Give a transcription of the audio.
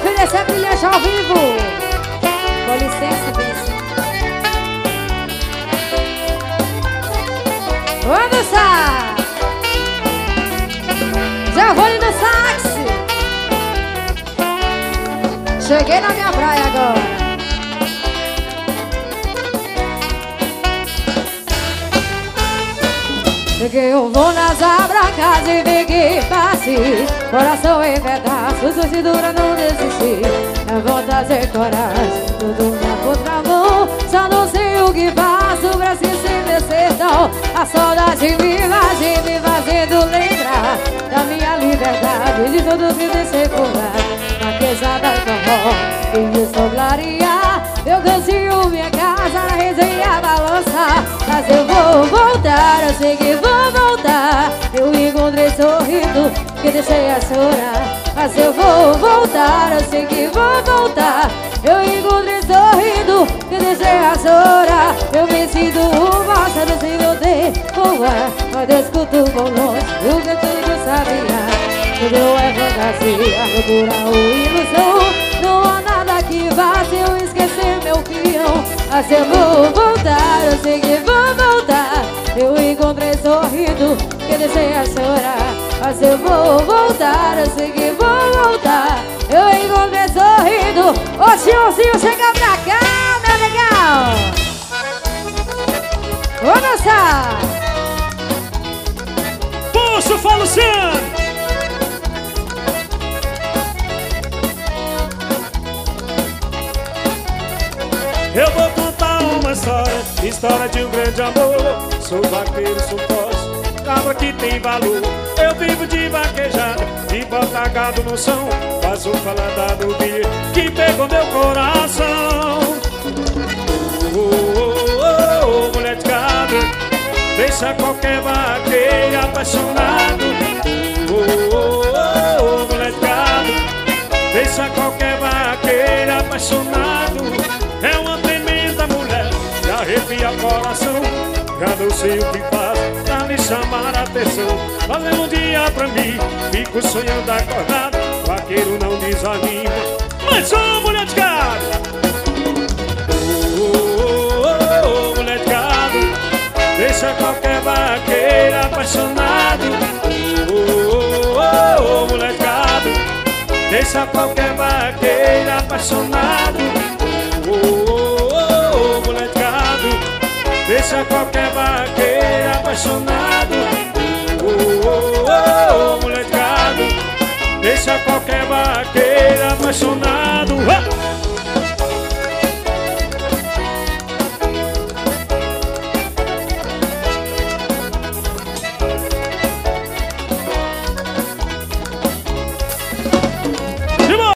oferecer brilhante ao vivo. Com licença, bênção. Vamos dançar. Já vou ali no sax. Cheguei na minha praia agora. Eu vou nas abracas e vi que passe. Coração em pedaços, torcedura não desistir. Eu vou trazer coragem, tudo na contramão. Só não sei o que faço pra esquecer meu sertão. A saudade me invade, me fazendo lembrar da minha liberdade, de tudo que deixei por lá. Maquejada com e eu sou clarear. Eu cansinho minha casa, na resenha balança. Mas eu vou voltar, eu sei que vou voltar. Eu encontrei sorrindo, que deixei a chorar. Mas eu vou voltar, eu sei que vou voltar. Eu encontrei sorrindo, que deixei a chorar. Eu me sinto bosta, não sei onde voar. Mas eu escuto por longe o que tudo sabia. Tudo é fantasia, loucura ou ilusão. Não há nada que vá se eu esquecer meu peão. Mas eu vou voltar, eu sei que vou voltar. Eu encontrei sorrindo, que deixei a chorar. Mas eu vou voltar, eu sei que vou voltar. Eu encontrei sorrindo. Ô senhorzinho, chega pra cá, meu legal. Vou dançar. Posso, fala Luciano. Eu vou contar uma história de um grande amor. Sou vaqueiro, sou posse, cabra que tem valor. Eu vivo de vaquejada, de botar gado no som. Faço falada do dia que pegou meu coração. Mulher de gado, deixa qualquer vaqueiro apaixonado. Mulher de gado, deixa qualquer vaqueiro apaixonado. É uma tremenda mulher, que arrepia o coração. Já não sei o que faz pra lhe chamar a atenção. Valeu um dia pra mim, fico sonhando acordado. Vaqueiro não desanima, mas sou mulher de gado. Mulher de gado, deixa qualquer vaqueiro apaixonado. Mulher de gado, deixa qualquer vaqueiro apaixonado. Mulher de gado, deixa qualquer vaqueiro apaixonado. Mulher de gado, deixa qualquer vaqueiro apaixonado.